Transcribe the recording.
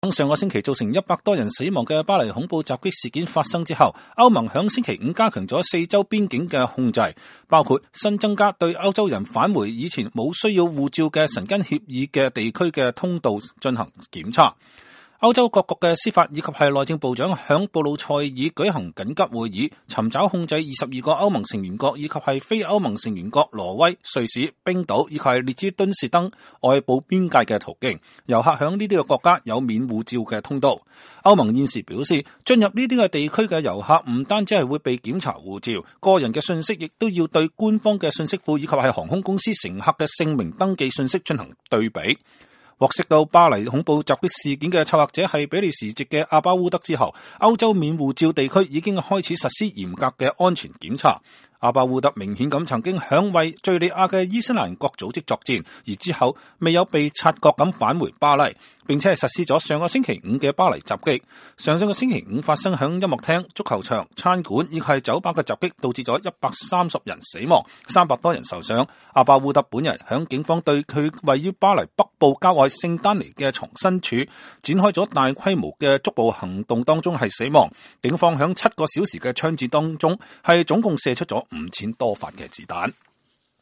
上個星期造成100多人死亡嘅巴黎恐怖襲擊事件發生之後，歐盟響星期五加強咗4周邊境嘅控制，包括新增加對歐洲人返回以前冇需要護照嘅申根協議嘅地區嘅通道進行檢查。歐洲各國嘅司法以及係內政部長響布魯塞爾舉行緊急會議，尋找控制22個歐盟成員國以及係非歐盟成員國挪威、瑞士、冰島以及係列支敦士登外部邊界嘅途徑，遊客響呢啲嘅國家有免護照嘅通道。歐盟現時表示，進入呢啲嘅地區嘅遊客唔單止係會被檢查護照，個人嘅信息亦都要對官方嘅信息庫以及係航空公司乘客嘅姓名登記信息進行對比。獲悉到巴黎恐怖襲擊事件嘅策劃者係比利時籍嘅阿巴烏德之後，歐洲免護照地區已經開始實施嚴格嘅安全檢查。阿巴烏德明顯咁曾經響為敘利亞嘅伊斯蘭國組織作戰，而之後未有被察覺咁返回巴黎，並且係實施咗上個星期五嘅巴黎襲擊。上個星期五發生響音樂廳、足球場、餐館以及係酒吧嘅襲擊，導致咗130人死亡，300多人受傷。阿巴烏德本人響警方對佢位於巴黎北部郊外聖丹尼嘅藏身處展開咗大規模嘅捉捕行動當中係死亡。警方響7個小時嘅槍戰當中係總共射出咗5000多發嘅子彈。